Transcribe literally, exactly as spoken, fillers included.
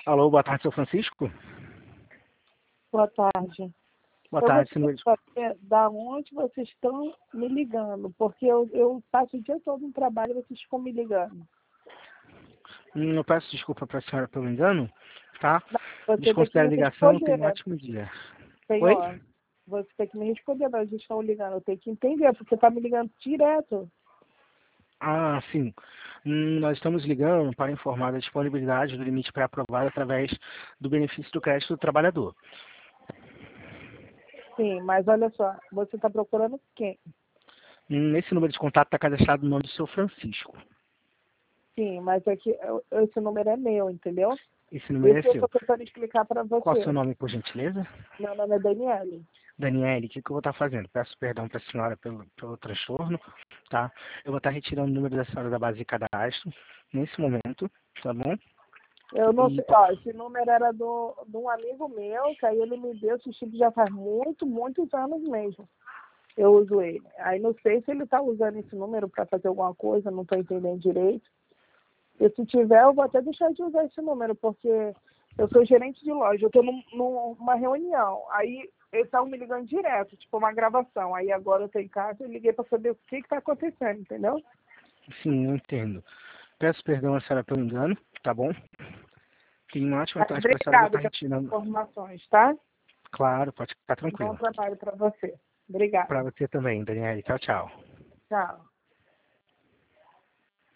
Alô, boa tarde, seu Francisco? Boa tarde. Boa Eu tarde, gostaria senhor. de saber da onde vocês estão me ligando, porque eu, eu passo o dia todo no trabalho e vocês ficam me ligando. Hum, Eu peço desculpa para a senhora pelo engano, tá? Você tem que Desconsidere a me ligação, tenha um responder, ótimo dia. Oi? senhor. Você tem que me responder, nós estão ligando. Eu tenho que entender, porque está me ligando direto. Ah, sim. Hum, Nós estamos ligando para informar da disponibilidade do limite pré-aprovado através do benefício do crédito do trabalhador. Sim, mas olha só, você está procurando quem? Hum, Nesse número de contato está cadastrado o nome do seu Francisco. Sim, mas é que eu- esse número é meu, entendeu? Esse número é Isso eu seu. estou tentando explicar para Qual é o seu você. nome, por gentileza? Meu nome é Daniele. Daniele, o que, que eu vou estar fazendo? Peço perdão para a senhora pelo, pelo transtorno, tá? Eu vou estar retirando o número da senhora da base de cadastro nesse momento, tá bom? Eu não E sei, ó, esse número era do, de um amigo meu, que aí ele me deu esse chip já faz muito, muitos anos mesmo. Eu uso ele. Aí não sei se ele está usando esse número para fazer alguma coisa, não estou entendendo direito. E se tiver, eu vou até deixar de usar esse número, porque eu sou gerente de loja, eu estou num, numa reunião. Aí eles estavam me ligando direto, tipo uma gravação. Aí agora eu estou em casa e liguei para saber o que está acontecendo, entendeu? sim, eu entendo. Peço perdão a senhora pelo engano, tá bom? Tenha uma ótima Mas tarde para a senhora, eu vou obrigada estar pelas retirando. informações, tá? Claro, pode ficar Bom tranquila. trabalho para você. Obrigada. Para você também, Daniele. Tchau, tchau. Tchau.